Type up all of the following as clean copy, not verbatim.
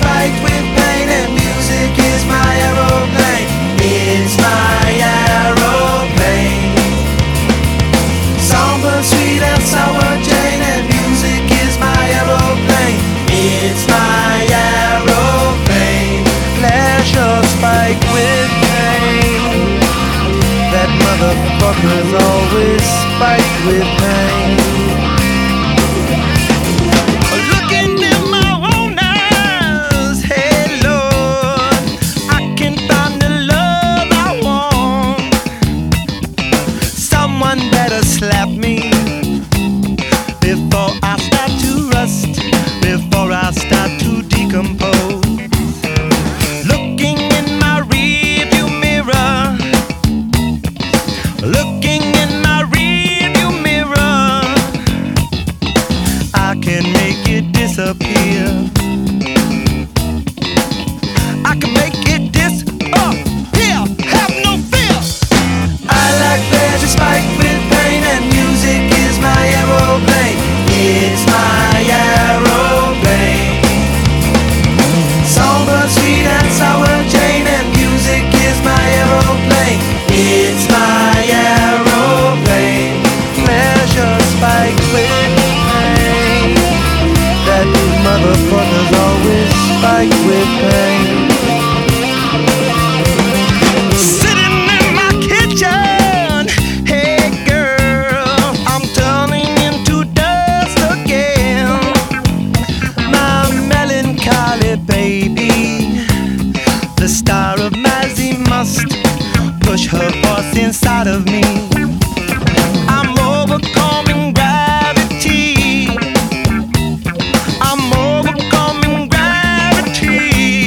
spiked with pain, and music is my aeroplane. It's my aeroplane. Songbird sweet and sour Jane, and music is my aeroplane. It's my aeroplane. Pleasure spiked with pain. That motherfucker's always spiked with pain. Looking in my own eyes, hey Lord, I can find the love I want. Someone better slap me before I start to rust, before I start to decompose. Looking in my rearview mirror, looking in my rearview mirror, I can make it disappear. I can make it disappear. Have no fear. I like pleasure spiked with pain, and music is my aeroplane. It's my aeroplane. Songbird sweet and sour Jane, and music is my aeroplane. It's my aeroplane. Pleasure spiked with pain. That motherfucker's always spiked with pain. Sitting in my kitchen, hey girl, I'm turning into dust again. My melancholy baby, the star of Mazzy must push her force inside of me. I'm overcoming gravity. I'm overcoming gravity.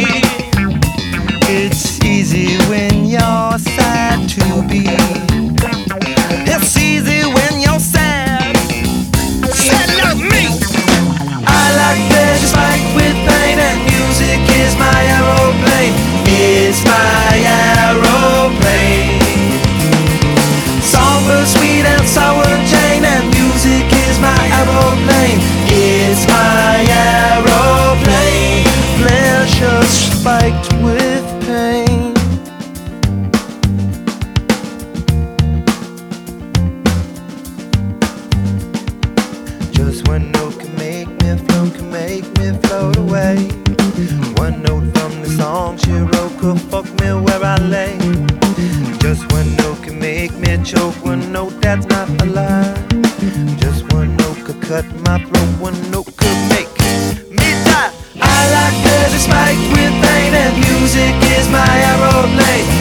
It's easy when you're sad to be. It's easy when you're sad. Sad like me. I like pleasure spiked with pain, and music is my aeroplane. It's my aeroplane. Songbird sweet and sour Jane, and music is my aeroplane. It's my aeroplane. Pleasure spiked with pain. Just one note can make me float away. One note from the song she wrote could fuck me where I lay. Just one note can make me choke, one note that's not a lie. Just one note could cut my throat, one note could make me die. I like pleasure spiked with pain, and music is my aeroplane.